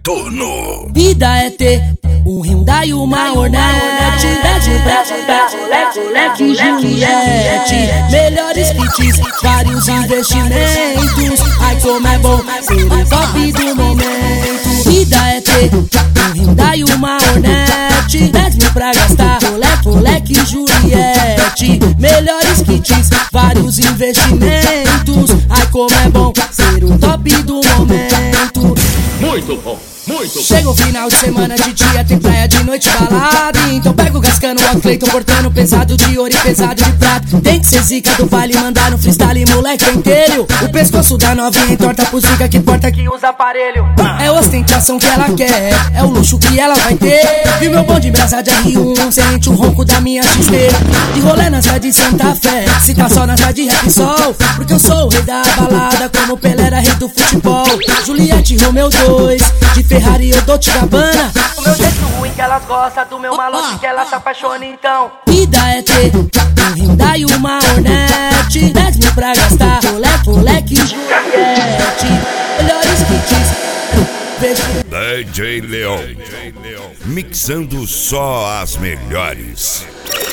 Saturno. Vida é ter um Hyundai e uma Hornet, 10 mil pra moleque Juliette. Melhores kits, vários investimentos. Ai como é bom ser o top do momento. Vida é ter um Hyundai e uma Hornet, 10 mil pra gastar, moleque Juliette. Melhores kits, vários investimentos. Ai como é bom ser o top do momento. Muito bom, muito bom. Chega o final de semana, de dia tem praia, de noite balada. Então pega o Gascano, o Cleiton, portando pesado de ouro e pesado de prata. Tem que ser zica do baile, mandar no freestyle, moleque inteiro. O pescoço da novinha entorta pro zica que porta que usa aparelho. É ostentação que ela quer, é o luxo que ela vai ter. Viu meu bonde em brasa de R1, sente o ronco da minha XT. De rolê na cidade de Santa Fé, se tá só na cidade de rap sol. Porque eu sou o rei da balada, como Pelé era rei do futebol. Juliette Romeu 2, de Ferrari eu dou te Gabbana. O meu jeito ruim que elas gostam, do meu malote que elas se apaixonam então. Vida é ter um Hyundai e uma Hornet, 10 mil pra gastar, moleque Juliette. Melhores kits, DJ Leon, mixando só as melhores.